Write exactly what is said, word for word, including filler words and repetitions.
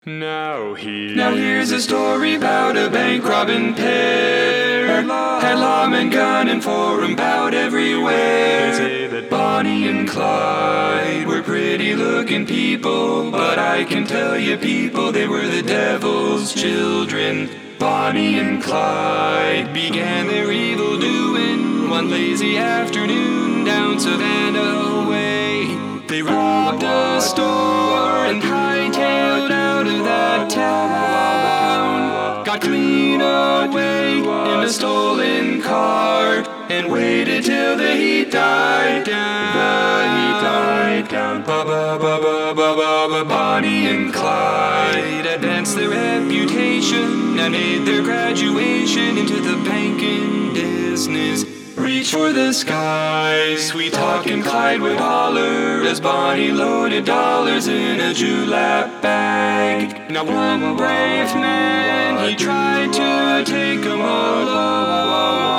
Now he Now here's a story about a bank robbing pair. Had lawmen gunning for 'em bout everywhere. They say that Bonnie and Clyde were pretty looking people, but I can tell you people, they were the devil's children. Bonnie and Clyde began their evil doing one lazy afternoon down Savannah way. They robbed a store and hightailed out of that town. Got clean away in a stolen car and waited till the heat died down. The heat died down. Ba ba ba ba ba ba ba. Bonnie and Clyde advanced their reputation and made their graduation into the banking business. Reach for the skies, sweet talking Clyde would holler as Bonnie loaded dollars in a julep bag. Now one brave man, he tried to take 'em all alone.